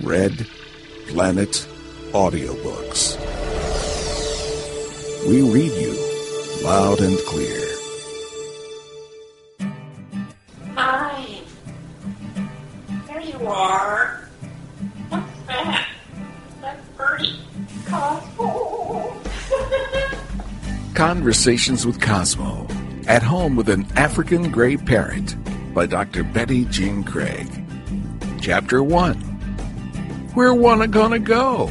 Red Planet Audiobooks. We read you loud and clear. Hi. There you are. What's that? That's Bertie. Cosmo. Conversations with Cosmo. At Home with an African Gray Parrot by Dr. Betty Jean Craig. Chapter 1. Where wanna gonna go?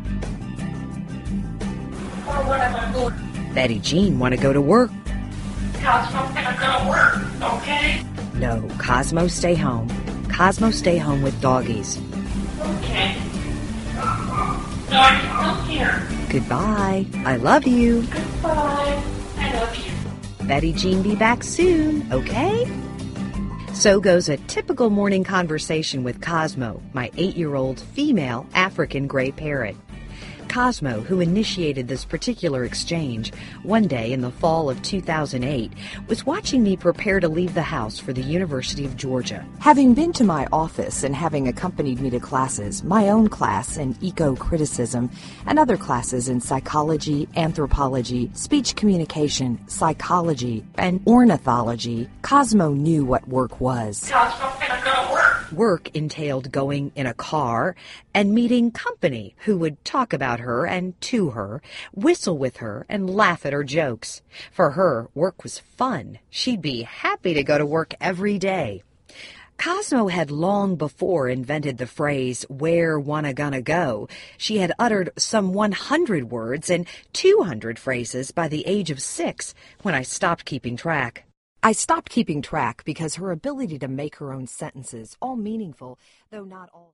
Or what am I doing? Betty Jean want to go to work. Cosmo's gonna go to work, okay? No, Cosmo stay home. Cosmo stay home with doggies. Okay. No, I can come here. Goodbye. I love you. Goodbye. I love you. Betty Jean be back soon, okay? So goes a typical morning conversation with Cosmo, my 8-year-old female African gray parrot. Cosmo, who initiated this particular exchange one day in the fall of 2008, was watching me prepare to leave the house for the University of Georgia. Having been to my office and having accompanied me to classes, my own class in eco-criticism and other classes in psychology, anthropology, speech communication, psychology, and ornithology, Cosmo knew what work was. Cosmo's gonna go to work. Work entailed going in a car and meeting company who would talk about her and to her, whistle with her, and laugh at her jokes. For her, work was fun. She'd be happy to go to work every day. Cosmo had long before invented the phrase, where wanna gonna go. She had uttered some 100 words and 200 phrases by the age of 6 when I stopped keeping track. I stopped keeping track because her ability to make her own sentences, all meaningful, though not all...